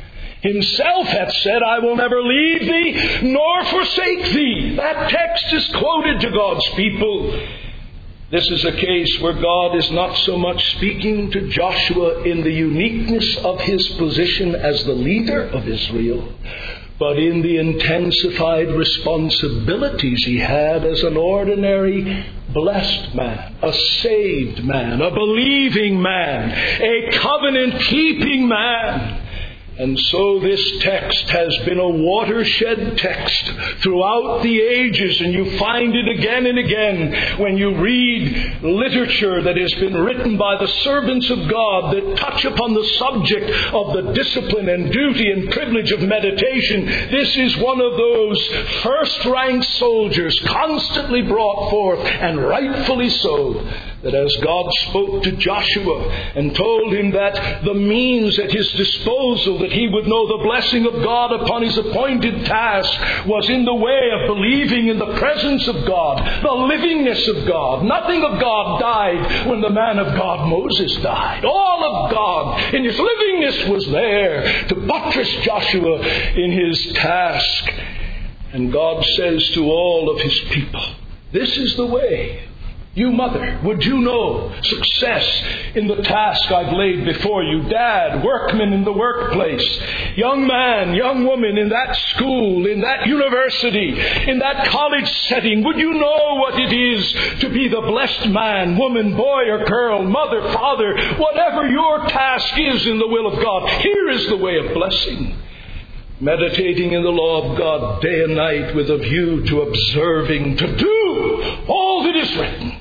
Himself hath said, I will never leave thee nor forsake thee. That text is quoted to God's people. This is a case where God is not so much speaking to Joshua in the uniqueness of his position as the leader of Israel, but in the intensified responsibilities he had as an ordinary blessed man, a saved man, a believing man, a covenant-keeping man. And so this text has been a watershed text throughout the ages, and you find it again and again when you read literature that has been written by the servants of God that touch upon the subject of the discipline and duty and privilege of meditation. This is one of those first-rank soldiers constantly brought forth, and rightfully so, that as God spoke to Joshua and told him that the means at his disposal that he would know the blessing of God upon his appointed task was in the way of believing in the presence of God, the livingness of God. Nothing of God died when the man of God Moses died. All of God in his livingness was there to buttress Joshua in his task. And God says to all of his people, this is the way. You mother, would you know success in the task I've laid before you? Dad, workman in the workplace, young man, young woman in that school, in that university, in that college setting, would you know what it is to be the blessed man, woman, boy or girl, mother, father, whatever your task is in the will of God? Here is the way of blessing. Meditating in the law of God day and night with a view to observing, to do all that is written.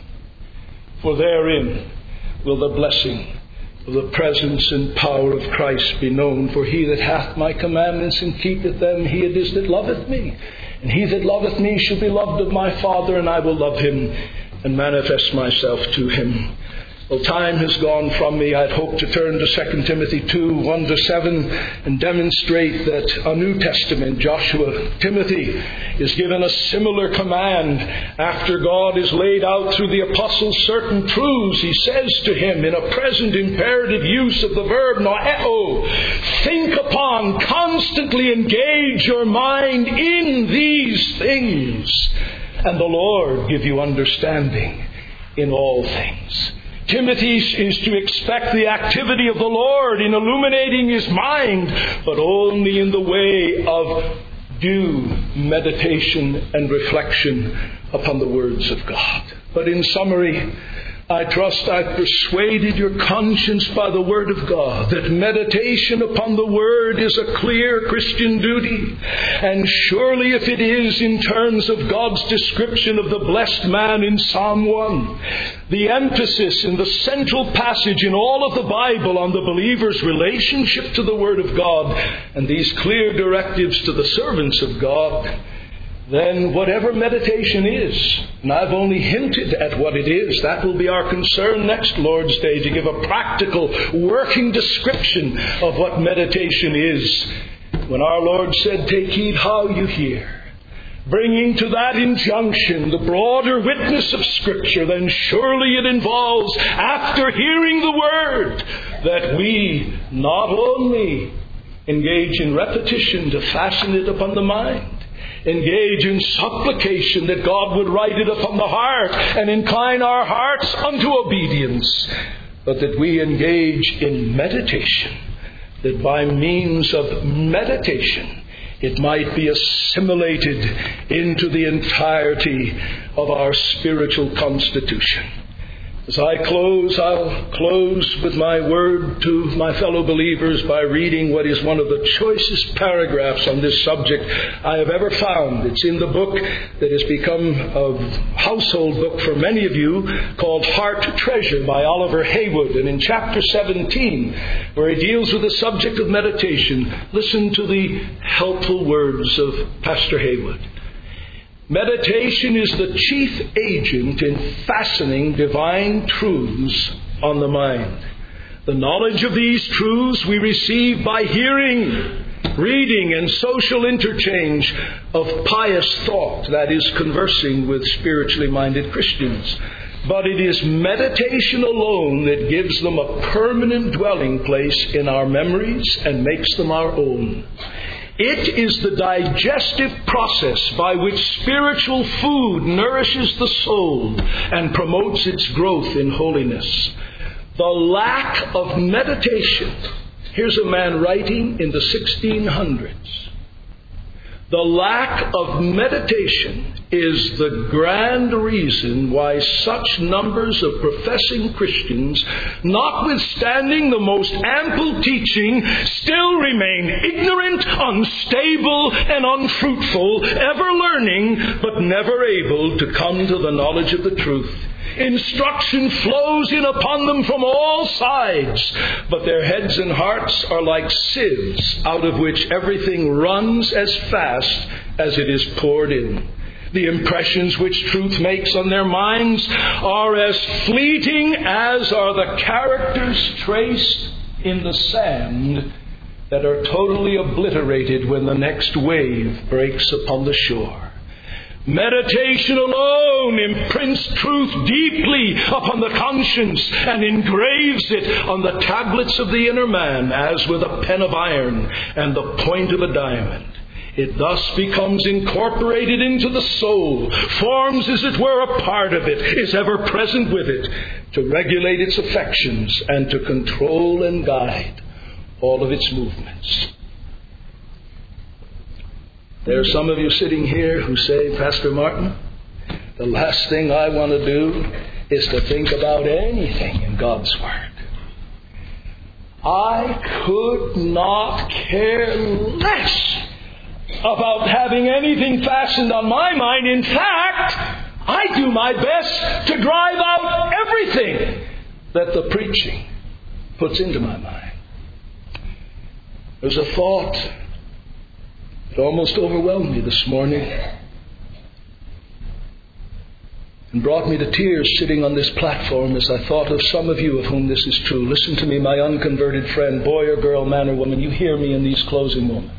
For therein will the blessing of the presence and power of Christ be known. For he that hath my commandments and keepeth them, he it is that loveth me. And he that loveth me shall be loved of my Father, and I will love him and manifest myself to him. Well, time has gone from me. I'd hoped to turn to Second Timothy two, one to seven and demonstrate that a New Testament Joshua, Timothy, is given a similar command. After God has laid out through the apostles certain truths, he says to him in a present imperative use of the verb noeo, think upon, constantly engage your mind in these things, and the Lord give you understanding in all things. Timothy is to expect the activity of the Lord in illuminating his mind, but only in the way of due meditation and reflection upon the words of God. But in summary, I trust I've persuaded your conscience by the Word of God that meditation upon the Word is a clear Christian duty. And surely if it is in terms of God's description of the blessed man in Psalm one, the emphasis in the central passage in all of the Bible on the believer's relationship to the Word of God, and these clear directives to the servants of God, then whatever meditation is, and I've only hinted at what it is, that will be our concern next Lord's Day, to give a practical working description of what meditation is. When our Lord said, take heed how you hear, bringing to that injunction the broader witness of Scripture, then surely it involves, after hearing the Word, that we not only engage in repetition to fasten it upon the mind, engage in supplication that God would write it upon the heart and incline our hearts unto obedience, but that we engage in meditation, that by means of meditation, it might be assimilated into the entirety of our spiritual constitution. As I close, I'll close with my word to my fellow believers by reading what is one of the choicest paragraphs on this subject I have ever found. It's in the book that has become a household book for many of you called Heart Treasure by Oliver Haywood. And in chapter seventeen, where he deals with the subject of meditation, listen to the helpful words of Pastor Haywood. Meditation is the chief agent in fastening divine truths on the mind. The knowledge of these truths we receive by hearing, reading, and social interchange of pious thought, that is, conversing with spiritually minded Christians. But it is meditation alone that gives them a permanent dwelling place in our memories and makes them our own. It is the digestive process by which spiritual food nourishes the soul and promotes its growth in holiness. The lack of meditation. Here's a man writing in the sixteen hundreds. The lack of meditation is the grand reason why such numbers of professing Christians, notwithstanding the most ample teaching, still remain ignorant, unstable, and unfruitful, ever learning, but never able to come to the knowledge of the truth. Instruction flows in upon them from all sides, but their heads and hearts are like sieves, out of which everything runs as fast as it is poured in. The impressions which truth makes on their minds are as fleeting as are the characters traced in the sand that are totally obliterated when the next wave breaks upon the shore. Meditation alone imprints truth deeply upon the conscience and engraves it on the tablets of the inner man as with a pen of iron and the point of a diamond. It thus becomes incorporated into the soul, forms as it were a part of it, is ever present with it to regulate its affections and to control and guide all of its movements. There are some of you sitting here who say, Pastor Martin, the last thing I want to do is to think about anything in God's Word. I could not care less about having anything fastened on my mind. In fact, I do my best to drive out everything that the preaching puts into my mind. There's a thought that almost overwhelmed me this morning and brought me to tears sitting on this platform as I thought of some of you of whom this is true. Listen to me, my unconverted friend, boy or girl, man or woman. You hear me in these closing moments.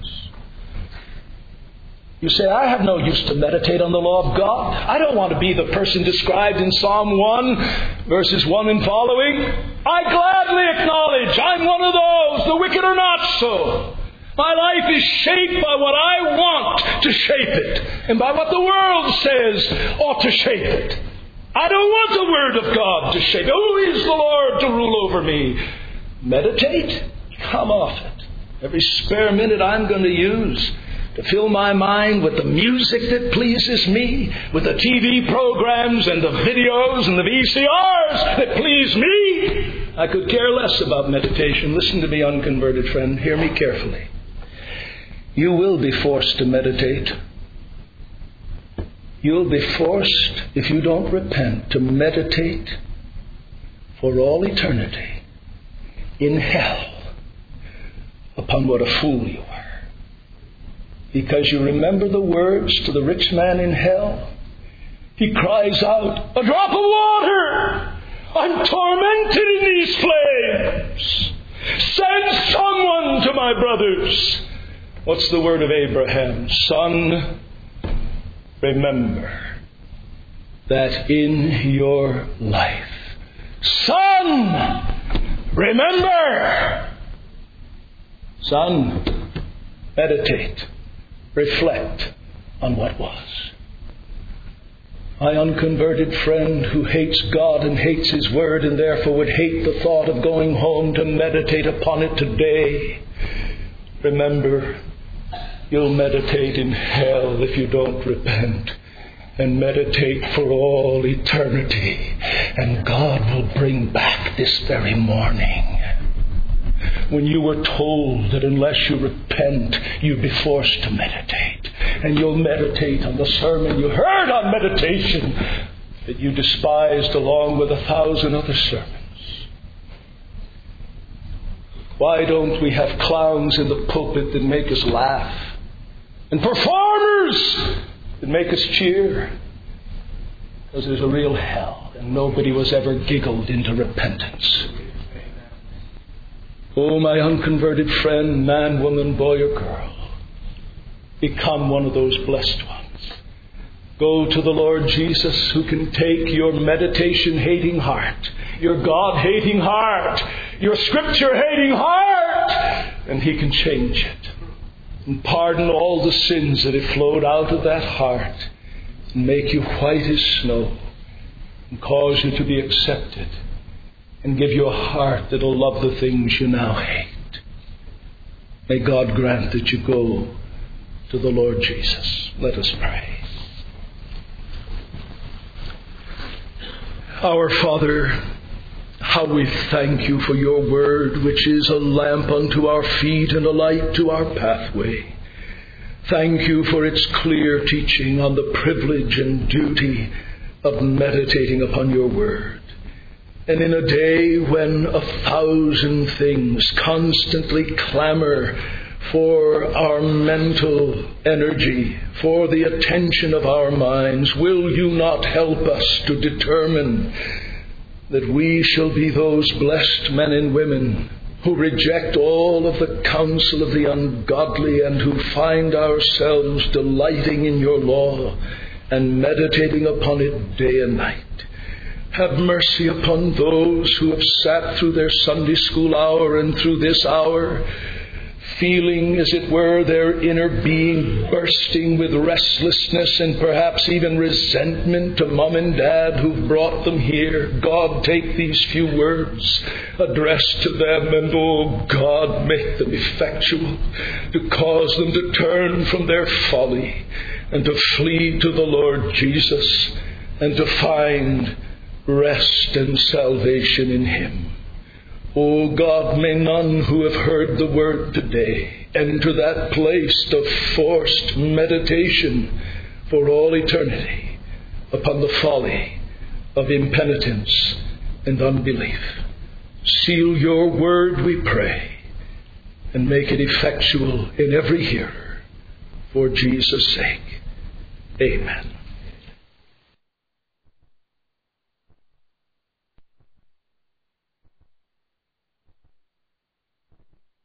You say, I have no use to meditate on the law of God. I don't want to be the person described in Psalm one, verses one and following. I gladly acknowledge I'm one of those, the wicked are not so. My life is shaped by what I want to shape it and by what the world says ought to shape it. I don't want the Word of God to shape it. Who is the Lord to rule over me? Meditate? Come off it. Every spare minute I'm going to use to fill my mind with the music that pleases me, with the T V programs and the videos and the V C Rs that please me. I could care less about meditation. Listen to me, unconverted friend. Hear me carefully. You will be forced to meditate. You'll be forced, if you don't repent, to meditate for all eternity in hell upon what a fool you are. Because you remember the words to the rich man in hell. He cries out, a drop of water! I'm tormented in these flames! Send someone to my brothers! What's the word of Abraham? Son, remember that in your life. Son, remember! Son, meditate. Reflect on what was. My unconverted friend who hates God and hates His Word and therefore would hate the thought of going home to meditate upon it today, remember, You'll meditate in hell if you don't repent, and meditate for all eternity. And God will bring back this very morning, when you were told that unless you repent, you'd be forced to meditate. And you'll meditate on the sermon you heard on meditation that you despised along with a thousand other sermons. Why don't we have clowns in the pulpit that make us laugh, and performers that make us cheer? Because there's a real hell, and nobody was ever giggled into repentance. Oh, my unconverted friend, man, woman, boy, or girl, become one of those blessed ones. Go to the Lord Jesus, who can take your meditation-hating heart, your God-hating heart, your Scripture-hating heart, and He can change it and pardon all the sins that have flowed out of that heart and make you white as snow and cause you to be accepted and give you a heart that will love the things you now hate. May God grant that you go to the Lord Jesus. Let us pray. Our Father, how we thank you for your word, which is a lamp unto our feet and a light to our pathway. Thank you for its clear teaching on the privilege and duty of meditating upon your word. And in a day when a thousand things constantly clamor for our mental energy, for the attention of our minds, will you not help us to determine that we shall be those blessed men and women who reject all of the counsel of the ungodly and who find ourselves delighting in your law and meditating upon it day and night? Have mercy upon those who have sat through their Sunday school hour and through this hour, feeling, as it were, their inner being bursting with restlessness and perhaps even resentment to mom and dad who've brought them here. God, take these few words addressed to them and, oh God, make them effectual to cause them to turn from their folly and to flee to the Lord Jesus and to find rest and salvation in Him. O God, may none who have heard the word today enter that place of forced meditation for all eternity upon the folly of impenitence and unbelief. Seal your word, we pray, and make it effectual in every hearer. For Jesus' sake, amen.